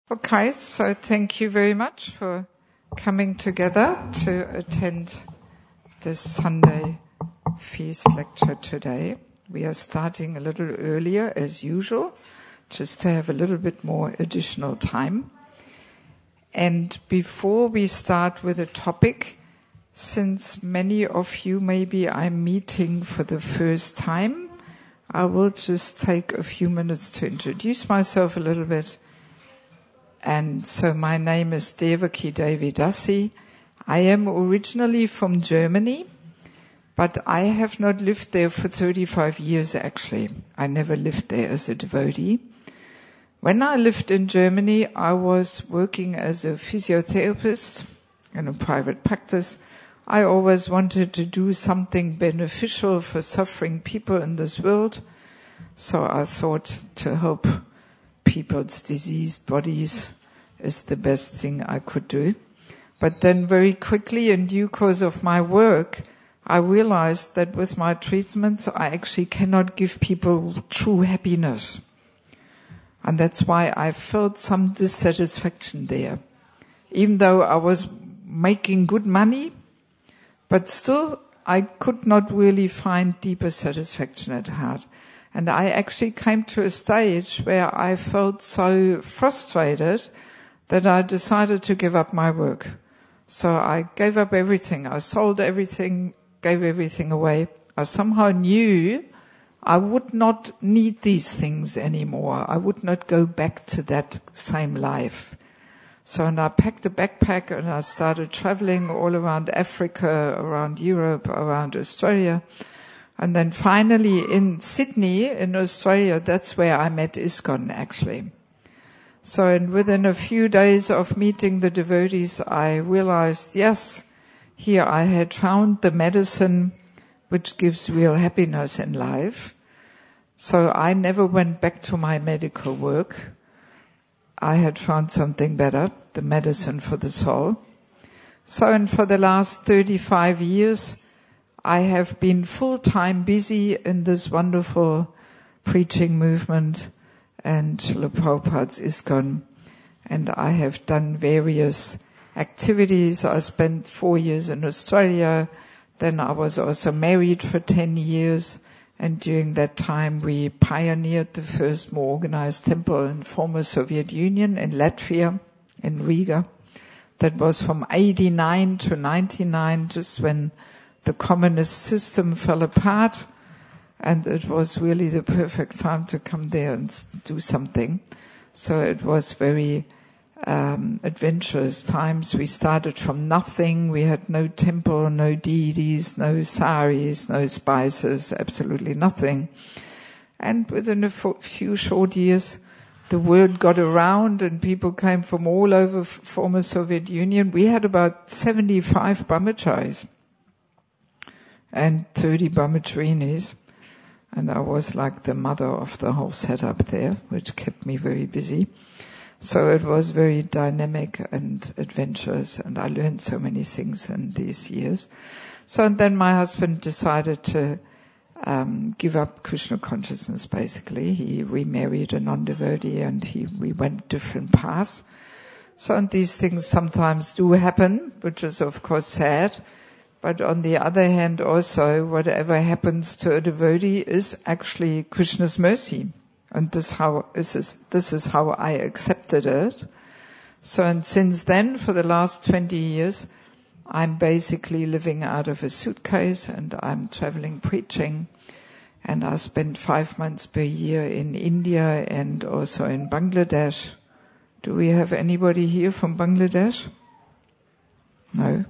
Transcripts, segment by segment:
Okay, so thank you very much for coming together to attend this Sunday feast lecture today. We are starting a little earlier as usual, just to have a little bit more additional time. And before we start with the topic, since many of you maybe I'm meeting for the first time, I will just take a few minutes to introduce myself a little bit. And so my name is Devaki Devidasi. I am originally from Germany, but I have not lived there for 35 years actually. I never lived there as a devotee. When I lived in Germany, I was working as a physiotherapist in a private practice. I always wanted to do something beneficial for suffering people in this world. So I thought to help people's diseased bodies is the best thing I could do. But then very quickly, in due course of my work, I realized that with my treatments, I actually cannot give people true happiness. And that's why I felt some dissatisfaction there. Even though I was making good money, but still I could not really find deeper satisfaction at heart. And I actually came to a stage where I felt so frustrated that I decided to give up my work. So I gave up everything. I sold everything, gave everything away. I somehow knew I would not need these things anymore. I would not go back to that same life. So and I packed a backpack and I started traveling all around Africa, around Europe, around Australia. And then finally in Sydney, in Australia, that's where I met ISKCON actually. So and within a few days of meeting the devotees, I realized, yes, here I had found the medicine which gives real happiness in life. So I never went back to my medical work. I had found something better, the medicine for the soul. So and for the last 35 years, I have been full-time busy in this wonderful preaching movement and Srila Prabhupada's ISKCON. And I have done various activities. I spent 4 years in Australia. Then I was also married for 10 years. And during that time we pioneered the first more organized temple in former Soviet Union in Latvia, in Riga. That was from 89 to 99, just when the communist system fell apart, and it was really the perfect time to come there and do something. So it was very adventurous times. We started from nothing. We had no temple, no deities, no saris, no spices, absolutely nothing. And within a few short years, the word got around and people came from all over former Soviet Union. We had about 75 brahmacharis and 30 brahmacharinis. And I was like the mother of the whole setup there, which kept me very busy. So it was very dynamic and adventurous, and I learned so many things in these years. So and then my husband decided to give up Krishna consciousness, basically. He remarried a non-devotee and we went different paths. So and these things sometimes do happen, which is of course sad. But on the other hand also, whatever happens to a devotee is actually Krishna's mercy. And this is how I accepted it. So and since then, for the last 20 years, I'm basically living out of a suitcase and I'm traveling preaching. And I spend 5 months per year in India and also in Bangladesh. Do we have anybody here from Bangladesh? No.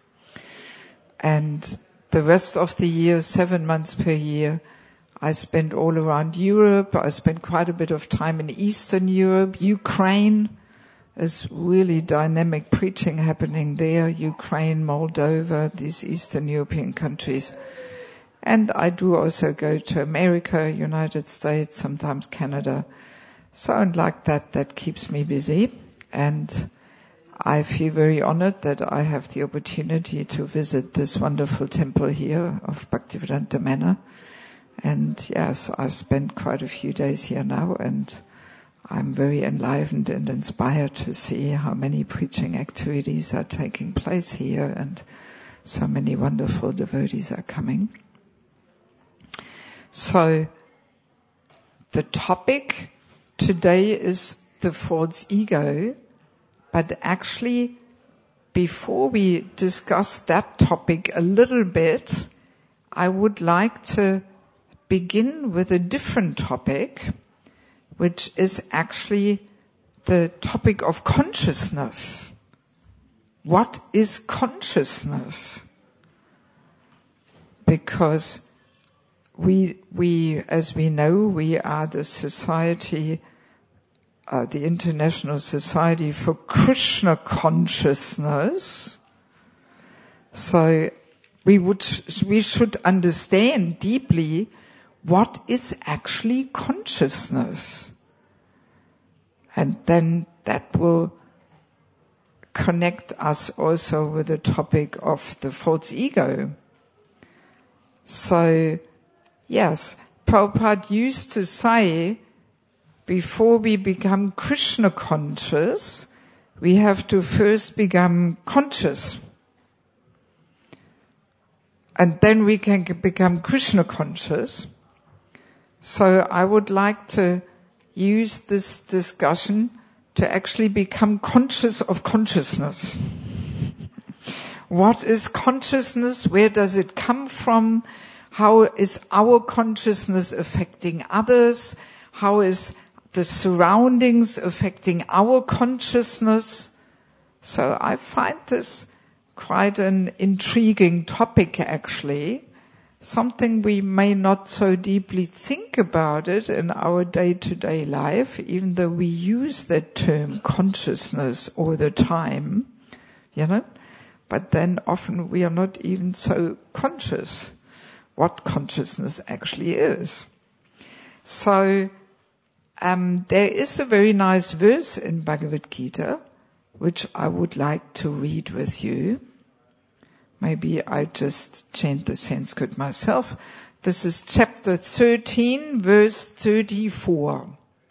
And the rest of the year, 7 months per year, I spent all around Europe. I spent quite a bit of time in Eastern Europe. Ukraine is really dynamic preaching happening there. Ukraine, Moldova, these Eastern European countries. And I do also go to America, United States, sometimes Canada. So and like that keeps me busy. And I feel very honored that I have the opportunity to visit this wonderful temple here of Bhaktivedanta Manor. And yes, I've spent quite a few days here now, and I'm very enlivened and inspired to see how many preaching activities are taking place here and so many wonderful devotees are coming. So, the topic today is the false ego, but actually, before we discuss that topic a little bit, I would like to begin with a different topic, which is actually the topic of consciousness. What is consciousness? Because we, as we know, we are the society, the International Society for Krishna Consciousness. So we should understand deeply what is actually consciousness. And then that will connect us also with the topic of the false ego. So, yes, Prabhupada used to say, before we become Krishna conscious, we have to first become conscious. And then we can become Krishna conscious. So I would like to use this discussion to actually become conscious of consciousness. What is consciousness? Where does it come from? How is our consciousness affecting others? How is the surroundings affecting our consciousness? So I find this quite an intriguing topic, actually. Something we may not so deeply think about it in our day-to-day life, even though we use that term consciousness all the time, but then often we are not even so conscious what consciousness actually is. So, there is a very nice verse in Bhagavad Gita, which I would like to read with you. Maybe I just chant the Sanskrit myself. This is chapter 13, verse 34.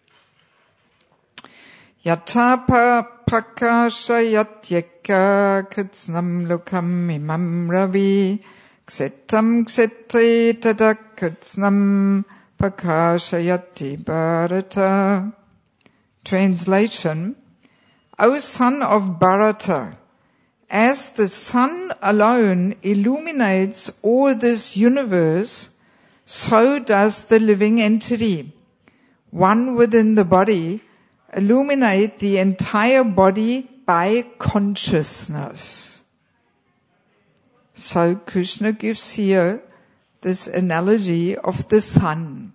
Yatapa prakashayat yekka kritsnam lokam imam ravi ksetam ksetre tadak kritsnam prakashayati bharata. Translation: O son of Bharata, as the sun alone illuminates all this universe, so does the living entity, one within the body, illuminate the entire body by consciousness. So Krishna gives here this analogy of the sun.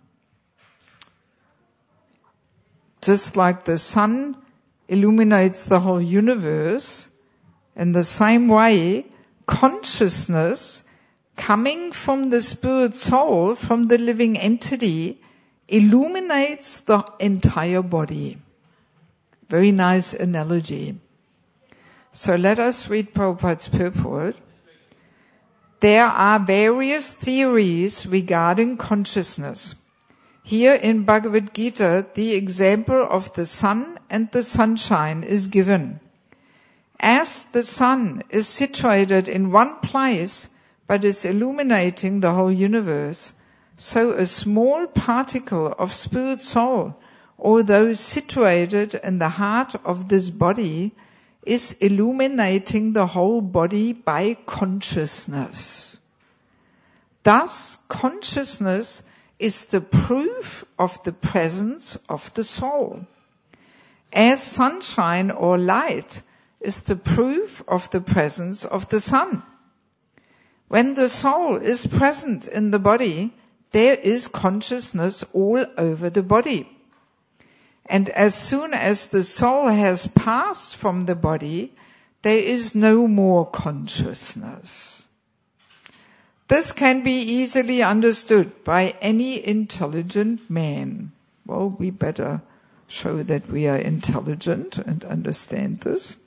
Just like the sun illuminates the whole universe, in the same way, consciousness coming from the spirit soul, from the living entity, illuminates the entire body. Very nice analogy. So let us read Prabhupada's purport. There are various theories regarding consciousness. Here in Bhagavad Gita, the example of the sun and the sunshine is given. As the sun is situated in one place but is illuminating the whole universe, so a small particle of spirit soul, although situated in the heart of this body, is illuminating the whole body by consciousness. Thus, consciousness is the proof of the presence of the soul. As sunshine or light is the proof of the presence of the sun. When the soul is present in the body, there is consciousness all over the body. And as soon as the soul has passed from the body, there is no more consciousness. This can be easily understood by any intelligent man. Well, we better show that we are intelligent and understand this.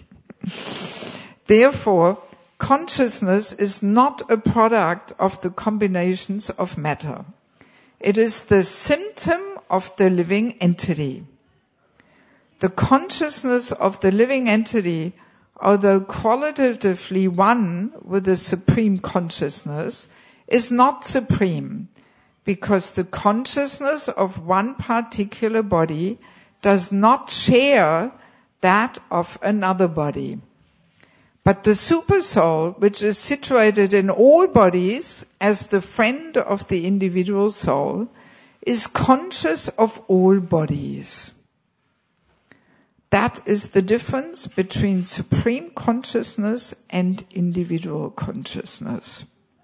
Therefore, consciousness is not a product of the combinations of matter. It is the symptom of the living entity. the consciousness of the living entity, although qualitatively one with the supreme consciousness, is not supreme, because the consciousness of one particular body does not share that of another body. But the supersoul, which is situated in all bodies as the friend of the individual soul, is conscious of all bodies. That is the difference between supreme consciousness and individual consciousness.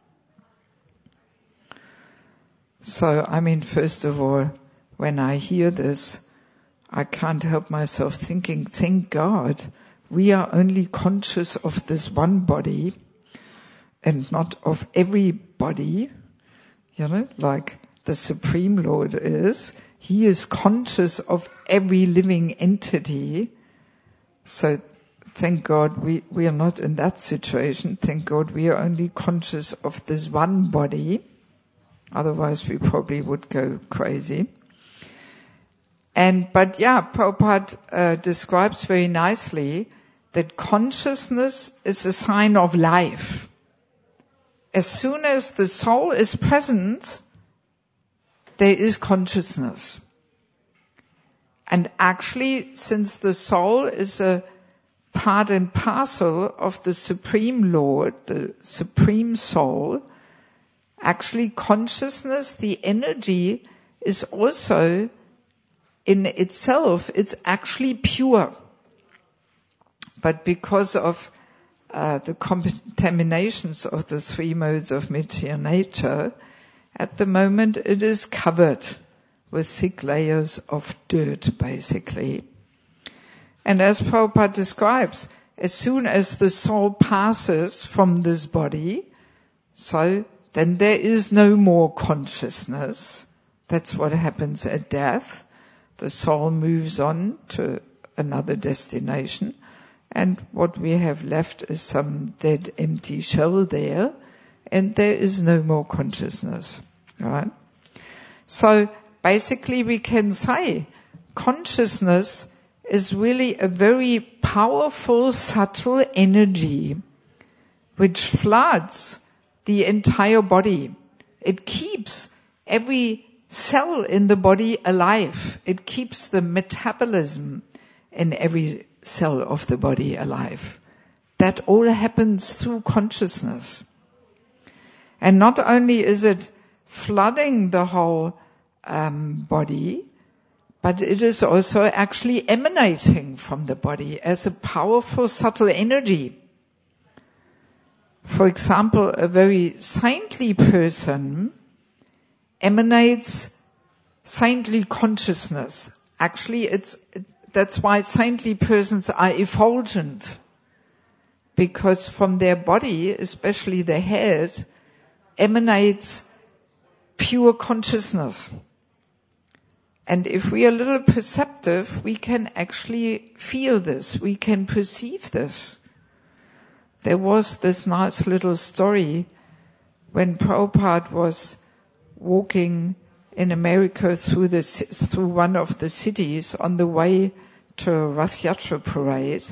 So, first of all, when I hear this, I can't help myself thinking, thank God, we are only conscious of this one body and not of every body, like the Supreme Lord is. He is conscious of every living entity. So thank God we are not in that situation. Thank God we are only conscious of this one body. Otherwise we probably would go crazy. But Prabhupada describes very nicely that consciousness is a sign of life. As soon as the soul is present, there is consciousness. And actually, since the soul is a part and parcel of the Supreme Lord, the Supreme Soul, actually consciousness, the energy, is also in itself, it's actually pure. But because of the contaminations of the three modes of material nature, at the moment it is covered with thick layers of dirt, basically. And as Prabhupada describes, as soon as the soul passes from this body, so then there is no more consciousness. That's what happens at death. The soul moves on to another destination, and what we have left is some dead, empty shell there, and there is no more consciousness, right? So basically we can say consciousness is really a very powerful, subtle energy which floods the entire body. It keeps every cell in the body alive. It keeps the metabolism in every cell of the body alive. That all happens through consciousness. And not only is it flooding the whole body, but it is also actually emanating from the body as a powerful, subtle energy. For example, a very saintly person emanates saintly consciousness. Actually, that's why saintly persons are effulgent, because from their body, especially the head, emanates pure consciousness. And if we are a little perceptive, we can actually feel this, we can perceive this. There was this nice little story when Prabhupada was walking in America through one of the cities on the way to a Rath Yatra parade.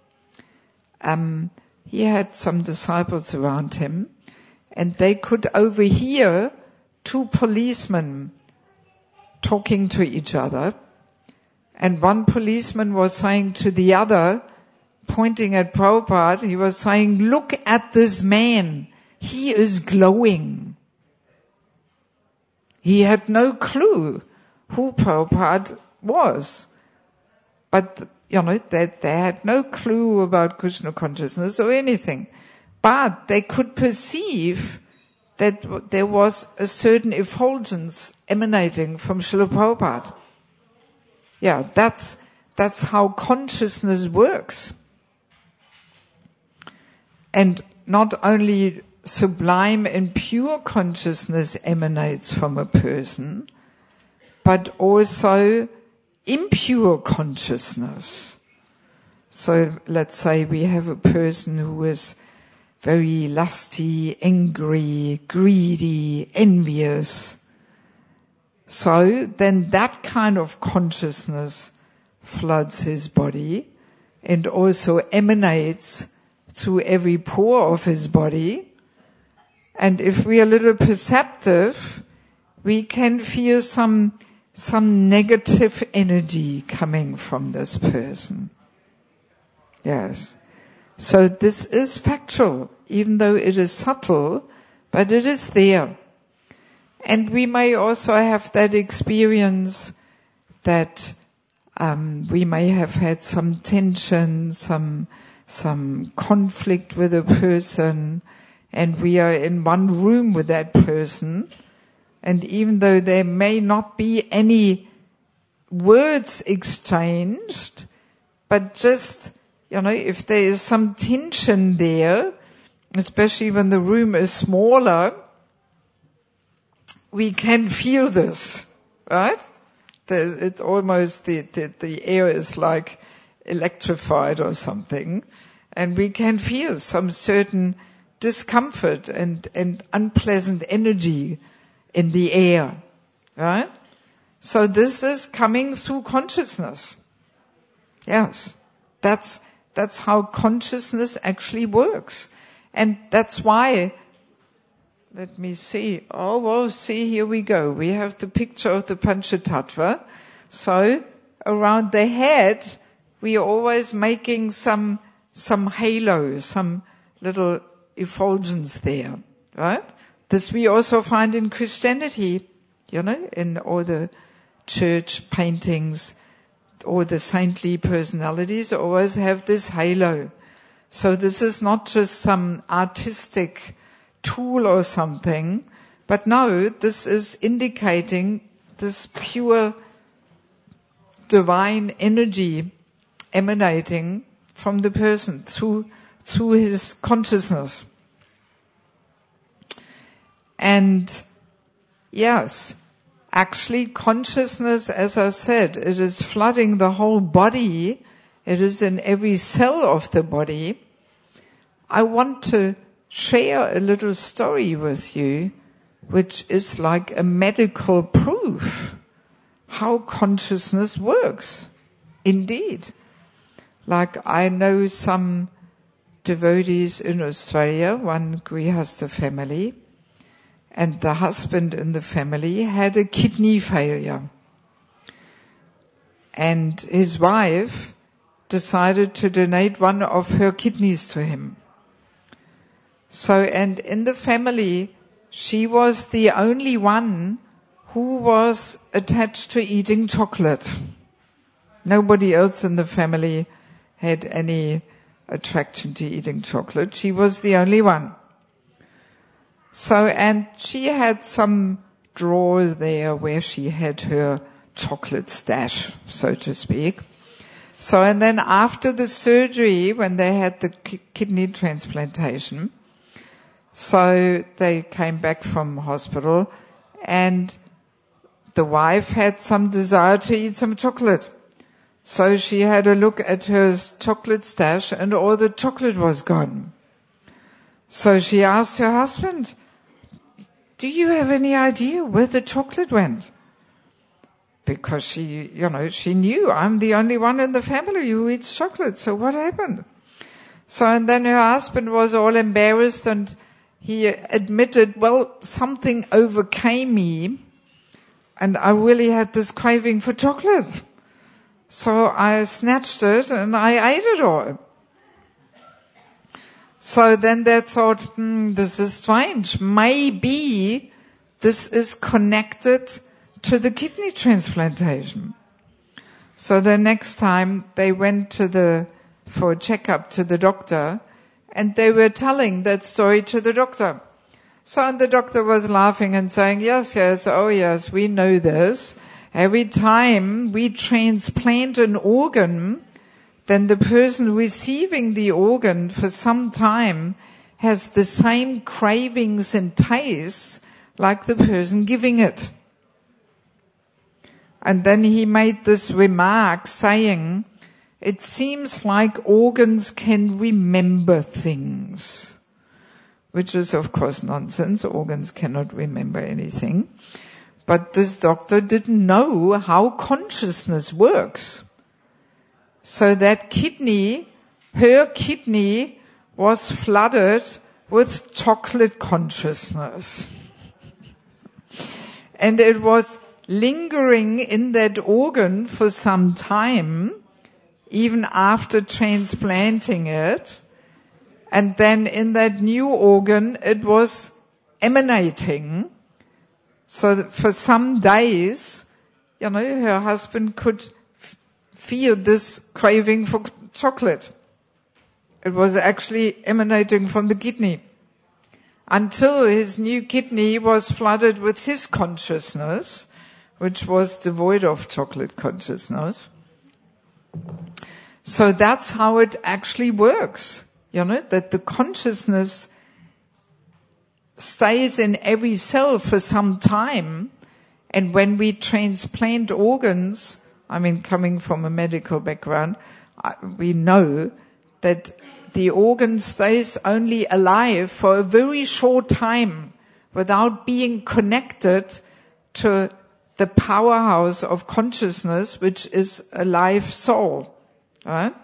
He had some disciples around him, and they could overhear two policemen talking to each other. And one policeman was saying to the other, pointing at Prabhupada, he was saying, "Look at this man. He is glowing." He had no clue who Prabhupada was. But, they had no clue about Krishna consciousness or anything. But they could perceive that there was a certain effulgence emanating from Srila Prabhupada. Yeah, that's how consciousness works. And not only sublime and pure consciousness emanates from a person, but also impure consciousness. So let's say we have a person who is very lusty, angry, greedy, envious. So then that kind of consciousness floods his body and also emanates through every pore of his body. And if we are a little perceptive, we can feel some negative energy coming from this person. Yes. So this is factual, even though it is subtle, but it is there. And we may also have that experience that we may have had some tension, some conflict with a person, and we are in one room with that person, and even though there may not be any words exchanged, but just, if there is some tension there, especially when the room is smaller, we can feel this, right? It's almost the air is like electrified or something, and we can feel some certain discomfort and unpleasant energy in the air, right? So this is coming through consciousness. Yes, that's how consciousness actually works, and that's why. Let me see. Oh, well, see, here we go. We have the picture of the Panchatattva. So around the head, we are always making some halo, some little effulgence there, right? This we also find in Christianity, in all the church paintings, all the saintly personalities always have this halo. So this is not just some artistic tool or something, but no, this is indicating this pure divine energy emanating from the person through his consciousness. And yes, actually consciousness, as I said, it is flooding the whole body. It is in every cell of the body. I want to share a little story with you, which is like a medical proof how consciousness works. Indeed. Like I know some devotees in Australia, one Grihastha family, and the husband in the family had a kidney failure. And his wife decided to donate one of her kidneys to him. So, and in the family, she was the only one who was attached to eating chocolate. Nobody else in the family had any attraction to eating chocolate. She was the only one. So, and she had some drawers there where she had her chocolate stash, so to speak. So, and then after the surgery, when they had the kidney transplantation, so they came back from hospital, and the wife had some desire to eat some chocolate. So she had a look at her chocolate stash, and all the chocolate was gone. So she asked her husband, "Do you have any idea where the chocolate went?" Because she knew I'm the only one in the family who eats chocolate. So what happened? So, and then her husband was all embarrassed, and he admitted, well, something overcame me, and I really had this craving for chocolate. So I snatched it and I ate it all. So then they thought, this is strange. Maybe this is connected to the kidney transplantation. So the next time they went for a checkup to the doctor, and they were telling that story to the doctor. So and the doctor was laughing and saying, yes, oh yes, we know this. Every time we transplant an organ, then the person receiving the organ for some time has the same cravings and tastes like the person giving it. And then he made this remark saying, it seems like organs can remember things, which is of course nonsense. Organs cannot remember anything. But this doctor didn't know how consciousness works. So that kidney, her kidney, was flooded with chocolate consciousness. And it was lingering in that organ for some time, even after transplanting it. And then in that new organ, it was emanating. So that for some days, her husband could feel this craving for chocolate. It was actually emanating from the kidney. Until his new kidney was flooded with his consciousness, which was devoid of chocolate consciousness. So that's how it actually works, that the consciousness stays in every cell for some time. And when we transplant organs, coming from a medical background, we know that the organ stays only alive for a very short time without being connected to the powerhouse of consciousness, which is a live soul. Right?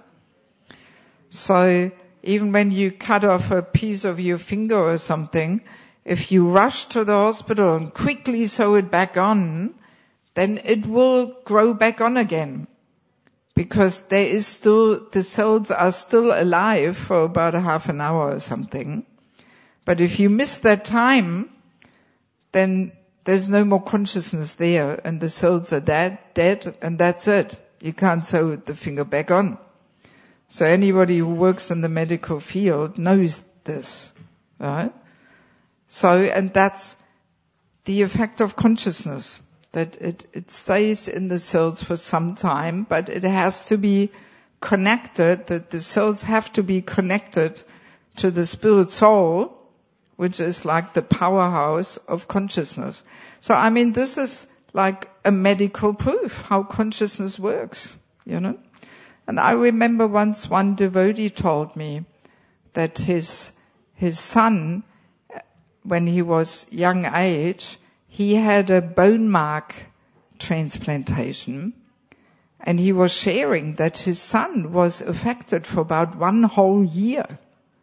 So even when you cut off a piece of your finger or something, if you rush to the hospital and quickly sew it back on, then it will grow back on again. Because the cells are still alive for about a half an hour or something. But if you miss that time, then there's no more consciousness there, and the cells are dead, and that's it. You can't sew the finger back on. So anybody who works in the medical field knows this, right? So, and that's the effect of consciousness, that it stays in the cells for some time, but it has to be connected, that the cells have to be connected to the spirit soul, which is like the powerhouse of consciousness. So, this is like a medical proof how consciousness works, And I remember once one devotee told me that his son, when he was young age, he had a bone mark transplantation, and he was sharing that his son was affected for about 1 whole year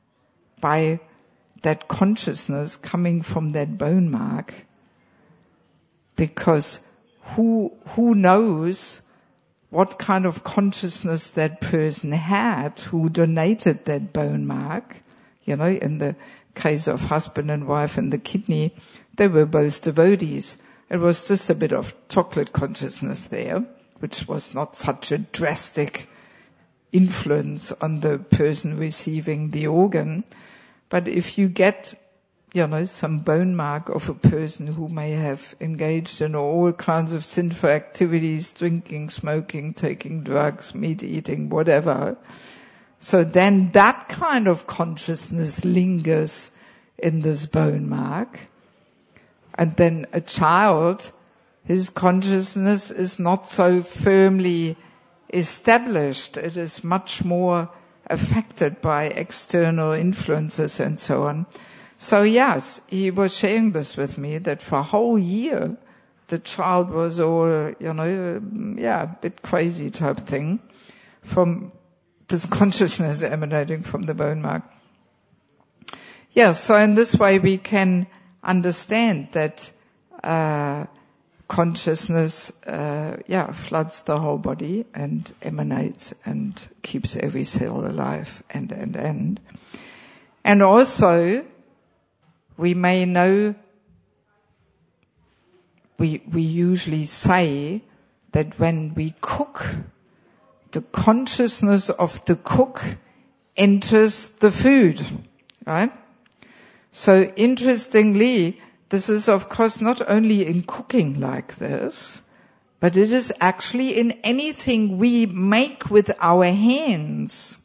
by that consciousness coming from that bone mark. Because who knows what kind of consciousness that person had who donated that bone mark. In the case of husband and wife and the kidney, they were both devotees. It was just a bit of chocolate consciousness there, which was not such a drastic influence on the person receiving the organ. But if you get, some bone mark of a person who may have engaged in all kinds of sinful activities, drinking, smoking, taking drugs, meat eating, whatever, so then that kind of consciousness lingers in this bone mark. And then a child, his consciousness is not so firmly established. It is much more affected by external influences and so on. So yes, he was sharing this with me, that for a whole year, the child was all, a bit crazy type thing from this consciousness emanating from the bone mark. Yeah, so in this way we can understand that consciousness floods the whole body and emanates and keeps every cell alive and also we may know, we usually say that when we cook, the consciousness of the cook enters the food, right? So interestingly, this is of course not only in cooking like this, but it is actually in anything we make with our hands.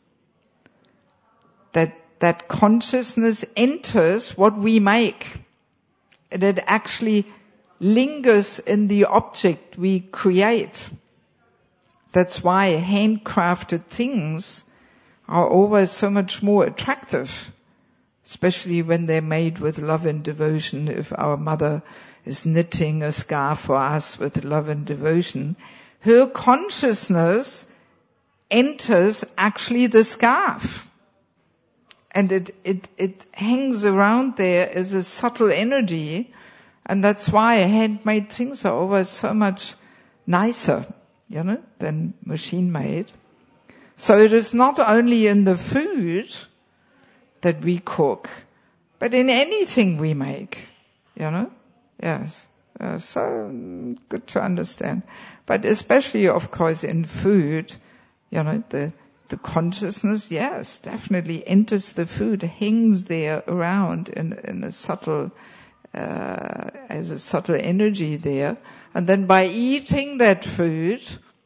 That consciousness enters what we make. And it actually lingers in the object we create. That's why handcrafted things are always so much more attractive, especially when they're made with love and devotion. If our mother is knitting a scarf for us with love and devotion, her consciousness enters actually the scarf. And it hangs around there as a subtle energy. And that's why handmade things are always so much nicer, than machine-made. So it is not only in the food that we cook, but in anything we make, Yes. So good to understand. But especially, of course, in food, the consciousness, yes, definitely enters the food, hangs there around in a subtle, as a subtle energy there. And then by eating that food,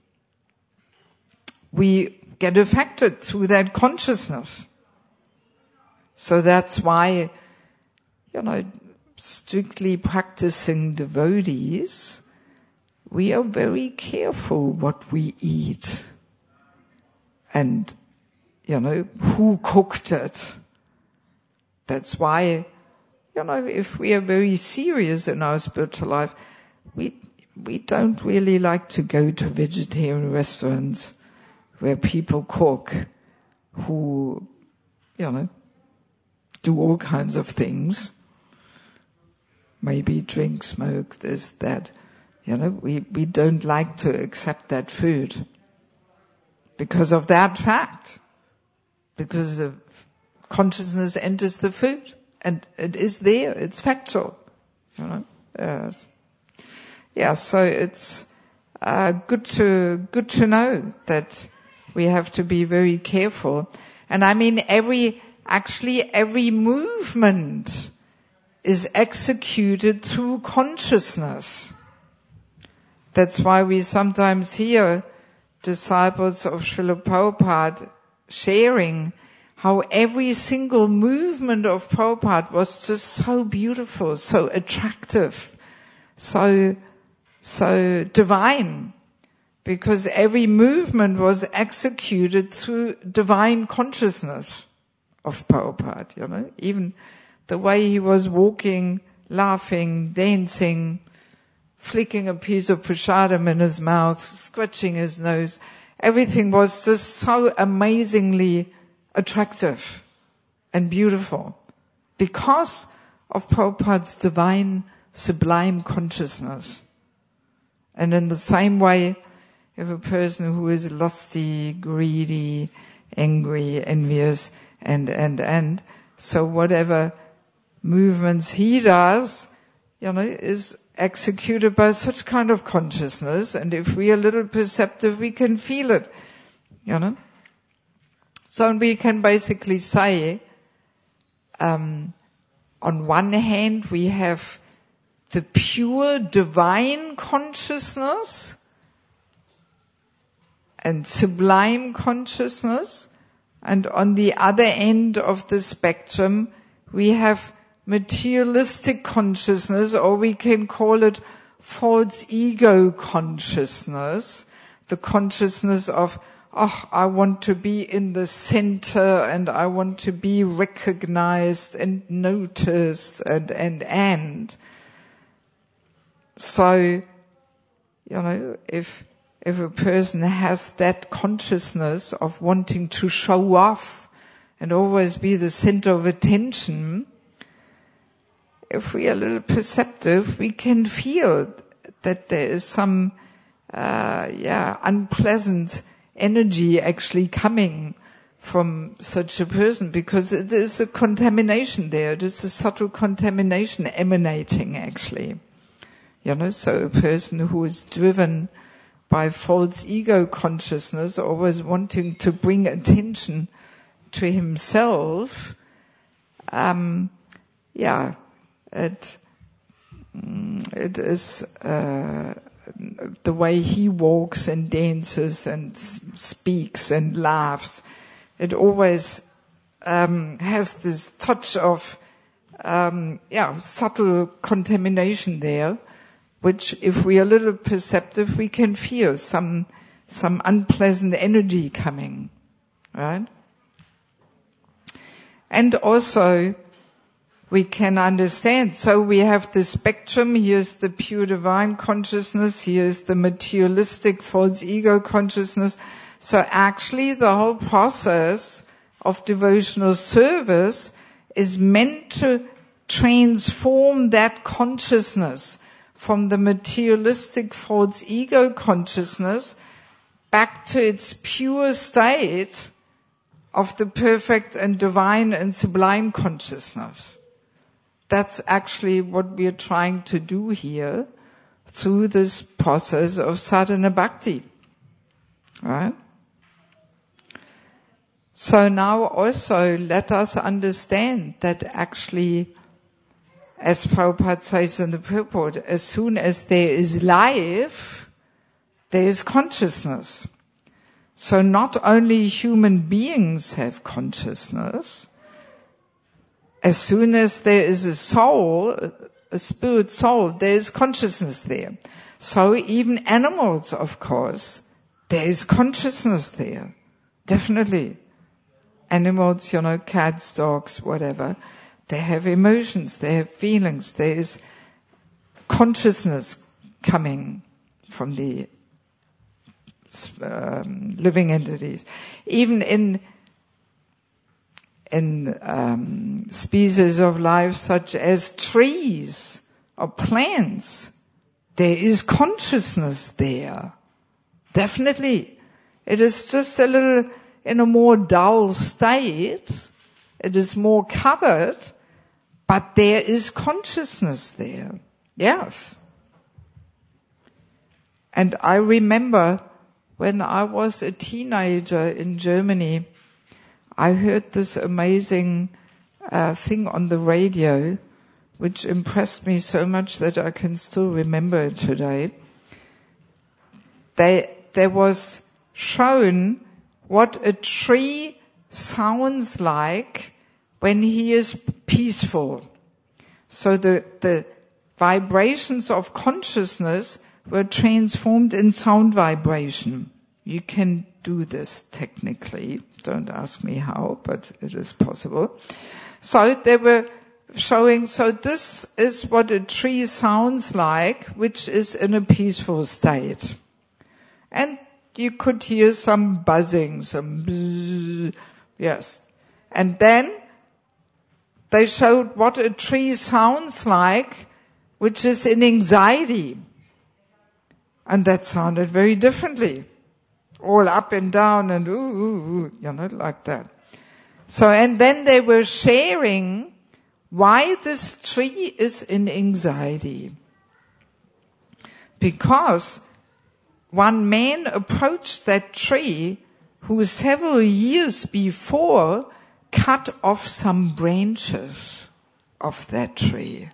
we get affected through that consciousness. So that's why, strictly practicing devotees, we are very careful what we eat. And, who cooked it. That's why, if we are very serious in our spiritual life, we don't really like to go to vegetarian restaurants where people cook who, do all kinds of things. Maybe drink, smoke, this, that. We don't like to accept that food. Because of that fact. Because the consciousness enters the food. And it is there. It's factual. So it's good to know that we have to be very careful. And I mean every movement is executed through consciousness. That's why we sometimes hear disciples of Srila Prabhupada sharing how every single movement of Prabhupada was just so beautiful, so attractive, so divine, because every movement was executed through divine consciousness of Prabhupada, Even the way he was walking, laughing, dancing, flicking a piece of prasadam in his mouth, scratching his nose, everything was just so amazingly attractive and beautiful because of Prabhupada's divine, sublime consciousness. And in the same way, if a person who is lusty, greedy, angry, envious, and so whatever movements he does, is executed by such kind of consciousness, and if we are a little perceptive, we can feel it, So we can basically say, on one hand, we have the pure divine consciousness and sublime consciousness, and on the other end of the spectrum, we have materialistic consciousness, or we can call it false ego consciousness, the consciousness of, I want to be in the center and I want to be recognized and noticed and. So, if a person has that consciousness of wanting to show off and always be the center of attention, if we are a little perceptive, we can feel that there is some, unpleasant energy actually coming from such a person, because it is a contamination there. It is a subtle contamination emanating actually. So a person who is driven by false ego consciousness, always wanting to bring attention to himself, it is the way he walks and dances and speaks and laughs. It always has this touch of subtle contamination there, which, if we are a little perceptive, we can feel some unpleasant energy coming, right? And also, we can understand. So we have the spectrum. Here's the pure divine consciousness. Here's the materialistic false ego consciousness. So actually the whole process of devotional service is meant to transform that consciousness from the materialistic false ego consciousness back to its pure state of the perfect and divine and sublime consciousness. That's actually what we are trying to do here through this process of sadhana bhakti. Right? So now also let us understand that actually, as Prabhupada says in the purport, as soon as there is life, there is consciousness. So not only human beings have consciousness, as soon as there is a soul, a spirit soul, there is consciousness there. So even animals, of course, there is consciousness there. Definitely. Animals, cats, dogs, whatever, they have emotions, they have feelings, there is consciousness coming from the living entities. Even in species of life such as trees or plants, there is consciousness there. Definitely. It is just a little in a more dull state. It is more covered, but there is consciousness there. Yes. And I remember when I was a teenager in Germany, I heard this amazing thing on the radio, which impressed me so much that I can still remember it today. There was shown what a tree sounds like when he is peaceful. So the vibrations of consciousness were transformed in sound vibration. You can do this technically. Don't ask me how, but it is possible. So they were showing, so this is what a tree sounds like, which is in a peaceful state. And you could hear some buzzing, some bzzz, yes. And then they showed what a tree sounds like, which is in anxiety. And that sounded very differently. All up and down and ooh, like that. So, and then they were sharing why this tree is in anxiety. Because one man approached that tree who several years before cut off some branches of that tree.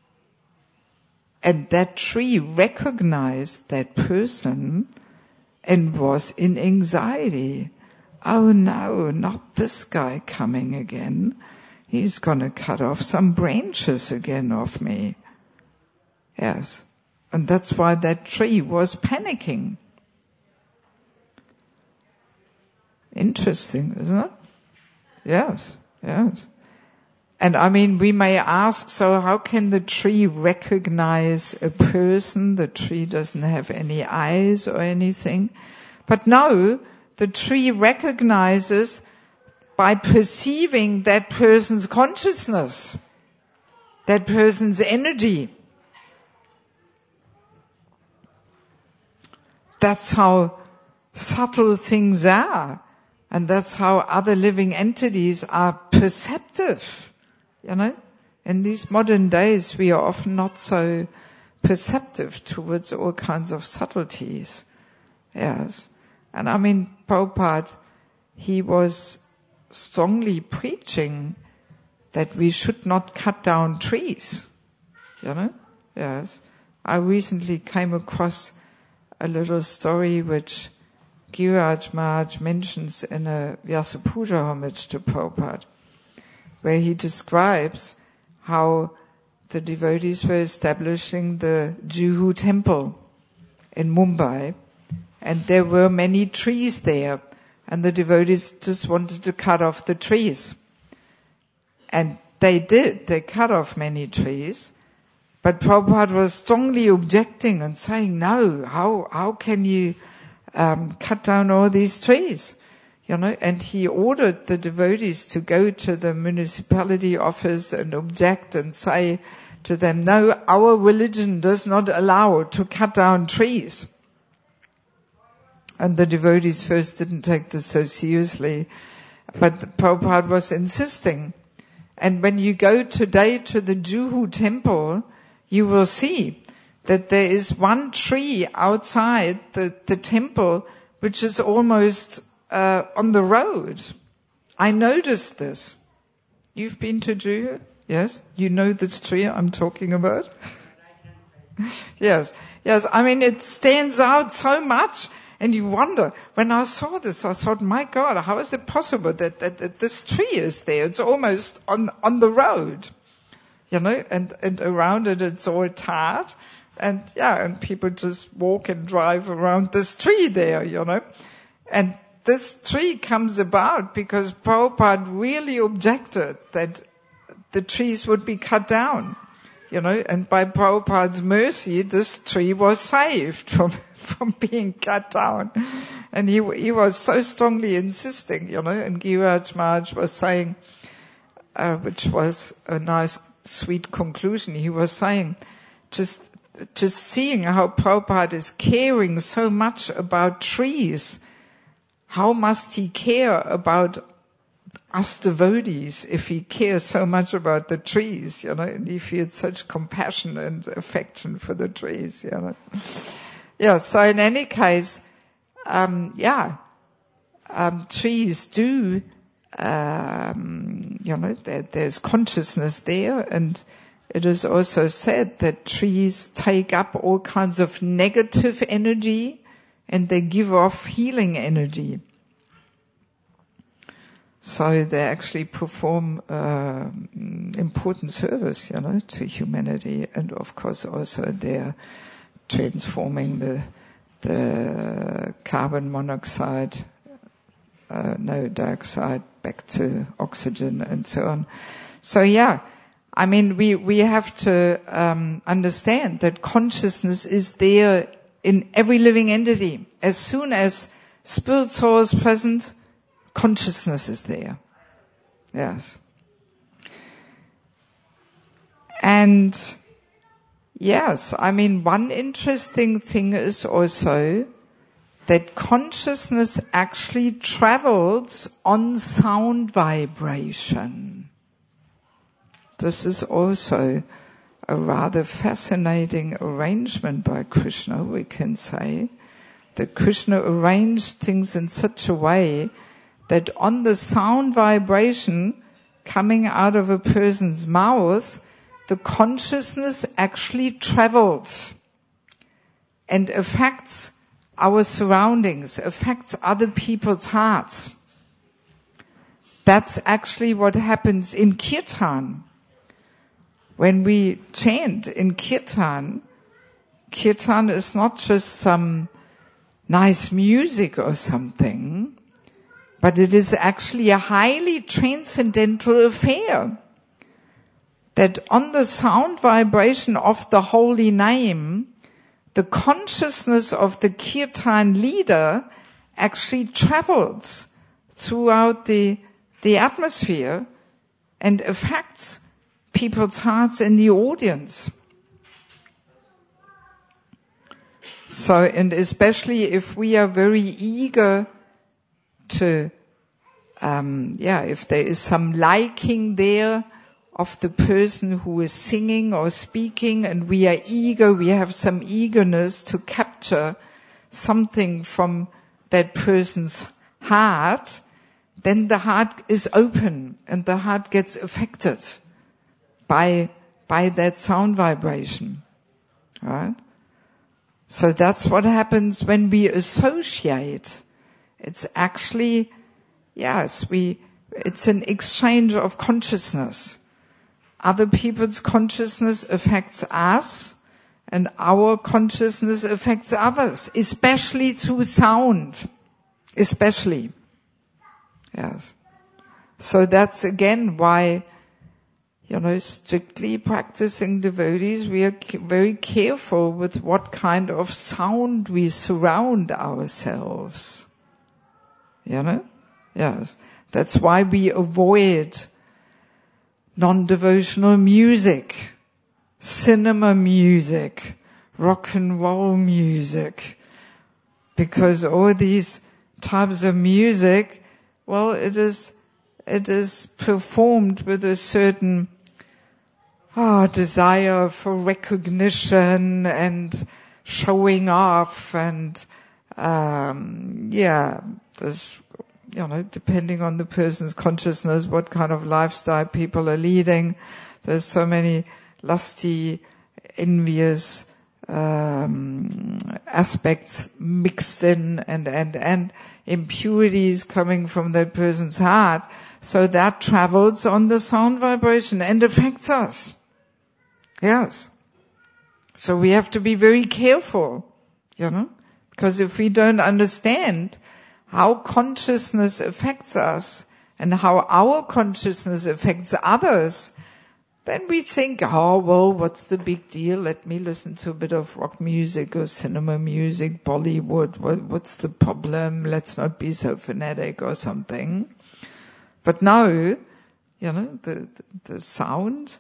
And that tree recognized that person and was in anxiety. Oh no, not this guy coming again. He's going to cut off some branches again of me. Yes. And that's why that tree was panicking. Interesting, isn't it? Yes, yes. And I mean, we may ask, so how can the tree recognize a person? The tree doesn't have any eyes or anything. But no, the tree recognizes by perceiving that person's consciousness, that person's energy. That's how subtle things are. And that's how other living entities are perceptive. In these modern days, we are often not so perceptive towards all kinds of subtleties. Yes. And I mean, Prabhupada, he was strongly preaching that we should not cut down trees. Yes. I recently came across a little story which Giriraj Maharaj mentions in a Vyasa Puja homage to Prabhupada, where he describes how the devotees were establishing the Juhu temple in Mumbai, and there were many trees there, and the devotees just wanted to cut off the trees. And they did, they cut off many trees, but Prabhupada was strongly objecting and saying, no, how can you cut down all these trees. And he ordered the devotees to go to the municipality office and object and say to them, no, our religion does not allow to cut down trees. And the devotees first didn't take this so seriously, but Prabhupada was insisting. And when you go today to the Juhu temple, you will see that there is one tree outside the temple which is almost on the road. I noticed this. You've been to Juhu? Yes? You know this tree I'm talking about? Yes. I mean, it stands out so much, and you wonder. When I saw this, I thought, my God, how is it possible that this tree is there? It's almost on the road, and around it, it's all tarred. And people just walk and drive around this tree there, And this tree comes about because Prabhupada really objected that the trees would be cut down, and by Prabhupada's mercy, this tree was saved from being cut down. And he was so strongly insisting, and Giriraj Maharaj was saying, which was a nice, sweet conclusion, he was saying, just seeing how Prabhupada is caring so much about trees, how must he care about us devotees if he cares so much about the trees, and he feels such compassion and affection for the trees, so in any case, trees do, there's consciousness there, and it is also said that trees take up all kinds of negative energy and they give off healing energy. So they actually perform important service, to humanity, and of course also they're transforming the carbon monoxide, dioxide back to oxygen and so on. So I mean, we have to understand that consciousness is there in every living entity. As soon as spirit soul is present, consciousness is there. Yes. And yes, I mean, one interesting thing is also that consciousness actually travels on sound vibration. This is also a rather fascinating arrangement by Krishna, we can say. That Krishna arranged things in such a way that on the sound vibration coming out of a person's mouth, the consciousness actually travels and affects our surroundings, affects other people's hearts. That's actually what happens in Kirtan. When we chant in Kirtan, Kirtan is not just some nice music or something, but it is actually a highly transcendental affair. That on the sound vibration of the holy name, the consciousness of the Kirtan leader actually travels throughout the atmosphere and affects people's hearts in the audience. So, and especially if we are very eager to, if there is some liking there of the person who is singing or speaking, and we are eager, we have some eagerness to capture something from that person's heart, then the heart is open and the heart gets affected by that sound vibration. Right? So that's what happens when we associate. It's actually, it's an exchange of consciousness. Other people's consciousness affects us, and our consciousness affects others, especially through sound. Especially. Yes. So that's again why strictly practicing devotees, we are very careful with what kind of sound we surround ourselves. Yes. That's why we avoid non-devotional music, cinema music, rock and roll music. Because all these types of music, well, it is performed with a certain desire for recognition and showing off, and there's, depending on the person's consciousness, what kind of lifestyle people are leading. There's so many lusty, envious aspects mixed in, and impurities coming from that person's heart. So that travels on the sound vibration and affects us. Yes. So we have to be very careful, because if we don't understand how consciousness affects us and how our consciousness affects others, then we think, what's the big deal? Let me listen to a bit of rock music or cinema music, Bollywood. What's the problem? Let's not be so fanatic or something. But now, the sound,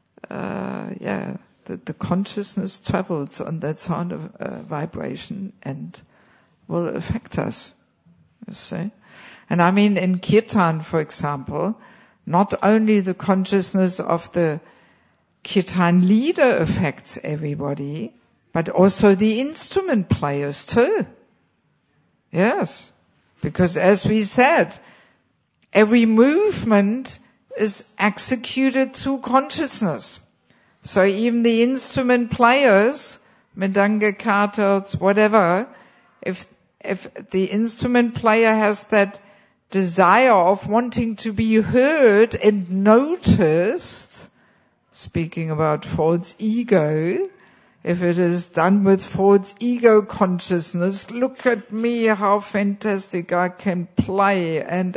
the consciousness travels on that sound of vibration and will affect us, you see. And I mean, in kirtan, for example, not only the consciousness of the kirtan leader affects everybody, but also the instrument players too. Yes. Because as we said, every movement is executed through consciousness. So even the instrument players, mridanga, kartals, whatever, if the instrument player has that desire of wanting to be heard and noticed, speaking about false ego, if it is done with false ego consciousness, look at me, how fantastic I can play, and,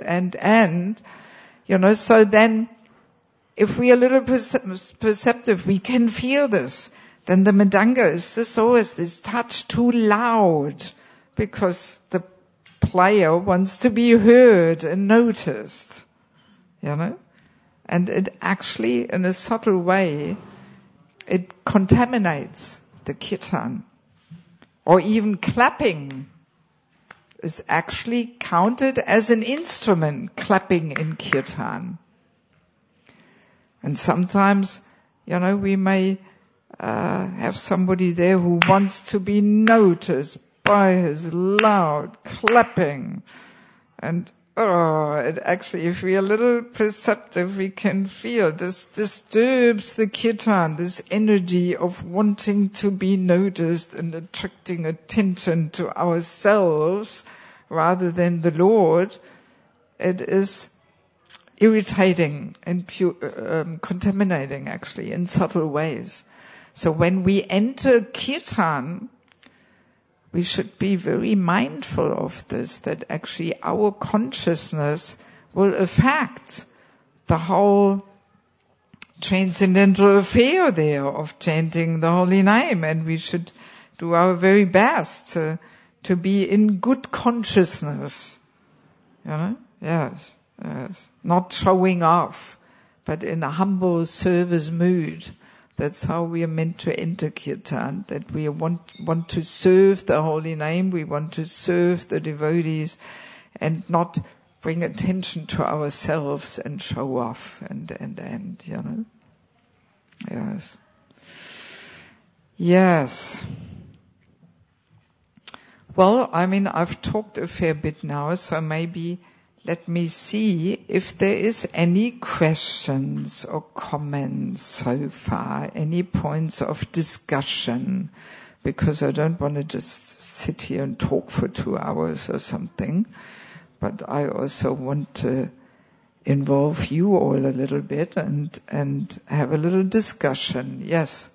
so then, if we are a little perceptive, we can feel this. Then the mridanga is just always this touch too loud, because the player wants to be heard and noticed, And it actually, in a subtle way, it contaminates the kirtan. Or even clapping is actually counted as an instrument, clapping in kirtan. And sometimes, we may have somebody there who wants to be noticed by his loud clapping. And it actually, if we are a little perceptive, we can feel this disturbs the kirtan, this energy of wanting to be noticed and attracting attention to ourselves rather than the Lord. It is irritating and contaminating, actually, in subtle ways. So when we enter kirtan, we should be very mindful of this, that actually our consciousness will affect the whole transcendental affair there of chanting the holy name, and we should do our very best to be in good consciousness. Yes. Not showing off, but in a humble service mood. That's how we are meant to enter kirtan, that we want to serve the holy name, we want to serve the devotees, and not bring attention to ourselves and show off and. Yes. Well, I've talked a fair bit now, so maybe let me see if there is any questions or comments so far, any points of discussion, because I don't want to just sit here and talk for 2 hours or something, but I also want to involve you all a little bit and have a little discussion. Yes.